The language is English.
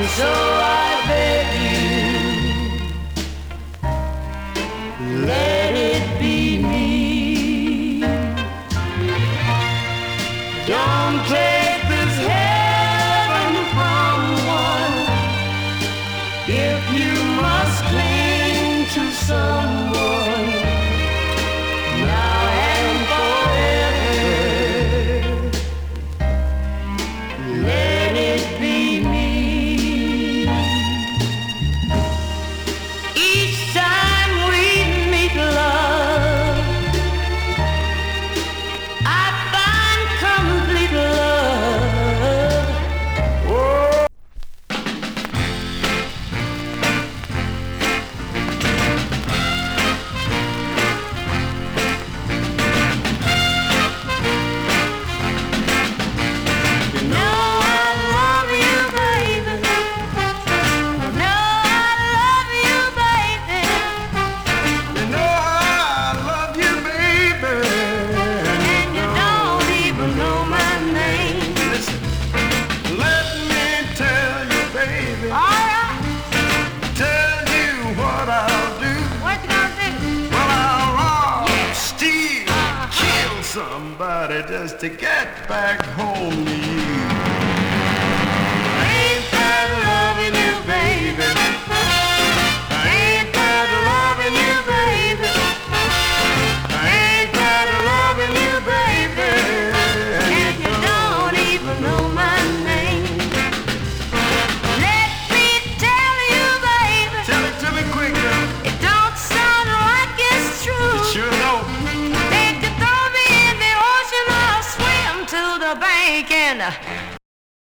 so I beg you, let it be me. Don't take this heaven from one if you must cling to someone now and forever. Let it be me. Each time we meet, love, I find complete love. Oh. You know I love you, baby. You know I love you, baby. You know I love you, baby. And you don't even know my name. Listen, let me tell you, baby. All right, Tell you what I'll do. what you gonna do? Well, I'll rob, steal, kill somebody just to get back home to you. Ain't that loving you, baby? Ain't that loving you, baby? Ain't that loving you, baby? And you don't even know my name. Let me tell you, baby, Tell it to me quick, girl. it don't sound like it's true. Sure don't. They could throw me in the ocean, I'll swim to the bank and